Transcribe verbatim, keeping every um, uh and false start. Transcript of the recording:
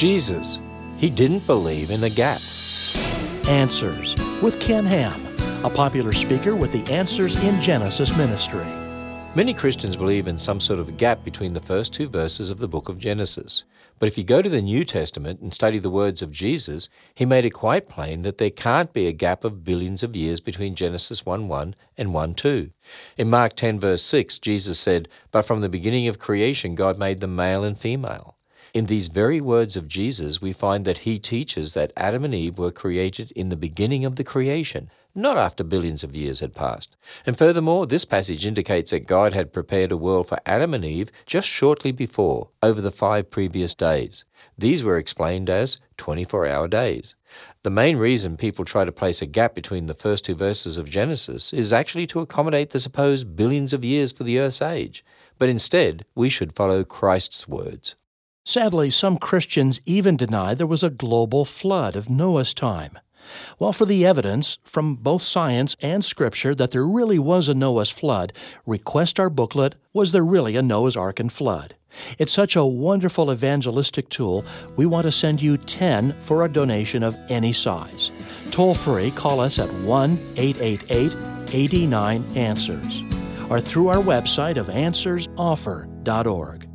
Jesus, he didn't believe in a gap. Answers with Ken Ham, a popular speaker with the Answers in Genesis ministry. Many Christians believe in some sort of a gap between the first two verses of the book of Genesis. But if you go to the New Testament and study the words of Jesus, he made it quite plain that there can't be a gap of billions of years between Genesis one one and one two. In Mark ten verse six, Jesus said, "But from the beginning of creation God made them male and female." In these very words of Jesus, we find that he teaches that Adam and Eve were created in the beginning of the creation, not after billions of years had passed. And furthermore, this passage indicates that God had prepared a world for Adam and Eve just shortly before, over the five previous days. These were explained as twenty-four hour days. The main reason people try to place a gap between the first two verses of Genesis is actually to accommodate the supposed billions of years for the Earth's age. But instead, we should follow Christ's words. Sadly, some Christians even deny there was a global flood of Noah's time. Well, for the evidence from both science and Scripture that there really was a Noah's flood, request our booklet, Was There Really a Noah's Ark and Flood? It's such a wonderful evangelistic tool, we want to send you ten for a donation of any size. Toll free, call us at one eight eight eight, eight nine, ANSWERS or through our website of answers offer dot org.